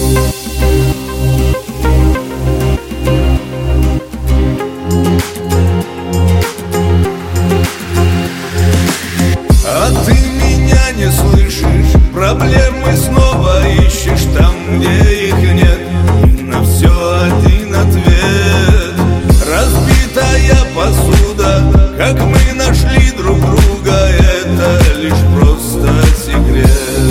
А ты меня не слышишь, проблемы снова ищешь там, где их нет. И на все один ответ: разбитая посуда. Как мы нашли друг друга, это лишь просто секрет.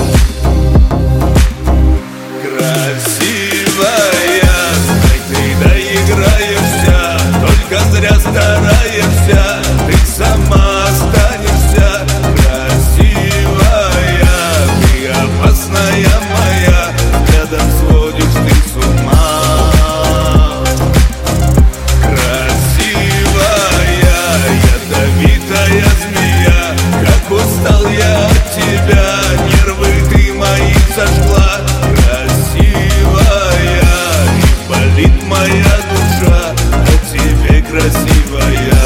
Красивая, знай, ты доиграешься, только зря стараешься, ты сама останешься. Красивая, ты опасная моя, взглядом сводишь ты с ума. Красивая, ядовитая змея, как устал я от тебя, нервы ты мои сожгла. Красивая, и болит моя душа о тебе, красивая.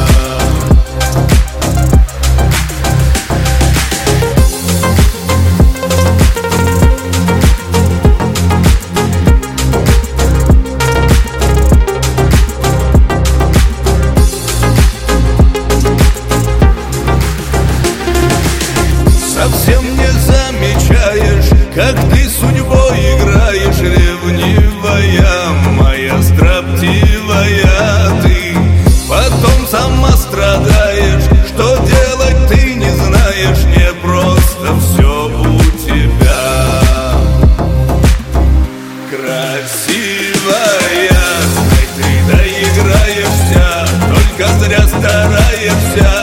Совсем не замечаешь, как ты судьбой играешь, ревнивая моя, строптивая ты. Потом сама страдаешь, что делать ты не знаешь, не просто все у тебя. Красивая, знай, ты доиграешься, только зря стараешься,